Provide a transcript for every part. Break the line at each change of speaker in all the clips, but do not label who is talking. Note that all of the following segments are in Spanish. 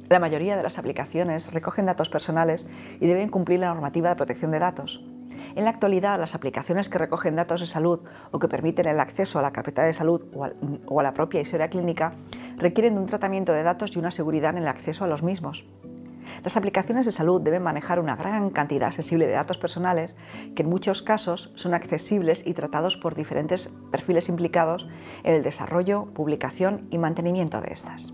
La mayoría de las aplicaciones recogen datos personales y deben cumplir la normativa de protección de datos. En la actualidad, las aplicaciones que recogen datos de salud o que permiten el acceso a la carpeta de salud o a la propia historia clínica requieren de un tratamiento de datos y una seguridad en el acceso a los mismos. Las aplicaciones de salud deben manejar una gran cantidad sensible de datos personales que en muchos casos son accesibles y tratados por diferentes perfiles implicados en el desarrollo, publicación y mantenimiento de estas.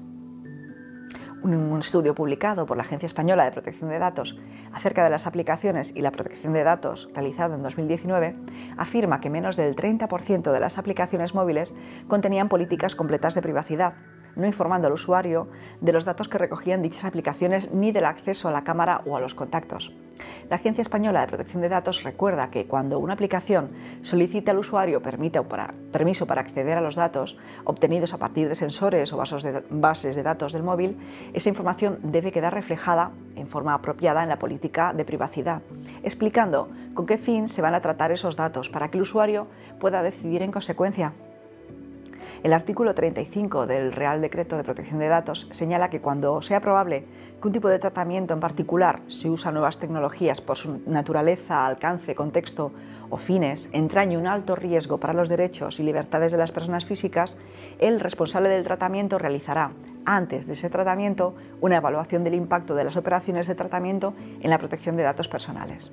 Un estudio publicado por la Agencia Española de Protección de Datos acerca de las aplicaciones y la protección de datos, realizado en 2019, afirma que menos del 30% de las aplicaciones móviles contenían políticas completas de privacidad, no informando al usuario de los datos que recogían dichas aplicaciones ni del acceso a la cámara o a los contactos. La Agencia Española de Protección de Datos recuerda que cuando una aplicación solicita al usuario permiso para acceder a los datos obtenidos a partir de sensores o bases de datos del móvil, esa información debe quedar reflejada en forma apropiada en la política de privacidad, explicando con qué fin se van a tratar esos datos para que el usuario pueda decidir en consecuencia. El artículo 35 del Real Decreto de Protección de Datos señala que cuando sea probable que un tipo de tratamiento en particular, si usa nuevas tecnologías por su naturaleza, alcance, contexto o fines, entrañe un alto riesgo para los derechos y libertades de las personas físicas, el responsable del tratamiento realizará, antes de ese tratamiento, una evaluación del impacto de las operaciones de tratamiento en la protección de datos personales.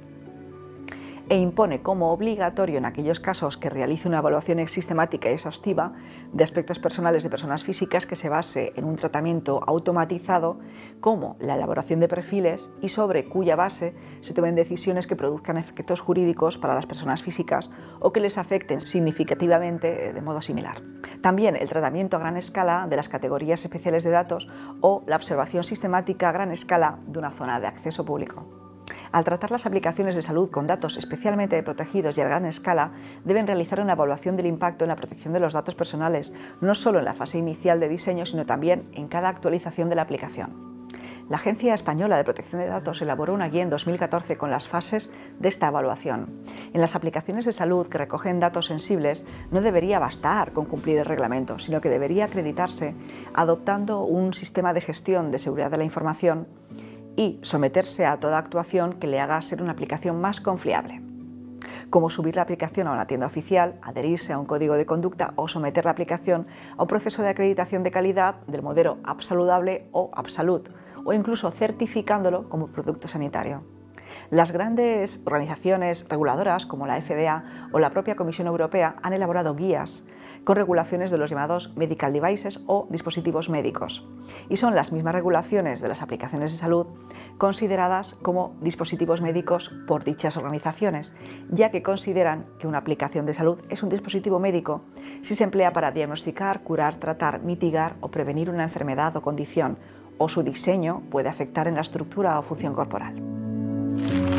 E impone como obligatorio en aquellos casos que realice una evaluación sistemática y exhaustiva de aspectos personales de personas físicas que se base en un tratamiento automatizado como la elaboración de perfiles y sobre cuya base se tomen decisiones que produzcan efectos jurídicos para las personas físicas o que les afecten significativamente de modo similar. También el tratamiento a gran escala de las categorías especiales de datos o la observación sistemática a gran escala de una zona de acceso público. Al tratar las aplicaciones de salud con datos especialmente protegidos y a gran escala, deben realizar una evaluación del impacto en la protección de los datos personales, no solo en la fase inicial de diseño, sino también en cada actualización de la aplicación. La Agencia Española de Protección de Datos elaboró una guía en 2014 con las fases de esta evaluación. En las aplicaciones de salud que recogen datos sensibles no debería bastar con cumplir el reglamento, sino que debería acreditarse adoptando un sistema de gestión de seguridad de la información y someterse a toda actuación que le haga ser una aplicación más confiable, como subir la aplicación a una tienda oficial, adherirse a un código de conducta o someter la aplicación a un proceso de acreditación de calidad del modelo App Saludable o App Salud, o incluso certificándolo como producto sanitario. Las grandes organizaciones reguladoras como la FDA o la propia Comisión Europea han elaborado guías con regulaciones de los llamados medical devices o dispositivos médicos, y son las mismas regulaciones de las aplicaciones de salud consideradas como dispositivos médicos por dichas organizaciones, ya que consideran que una aplicación de salud es un dispositivo médico si se emplea para diagnosticar, curar, tratar, mitigar o prevenir una enfermedad o condición, o su diseño puede afectar en la estructura o función corporal.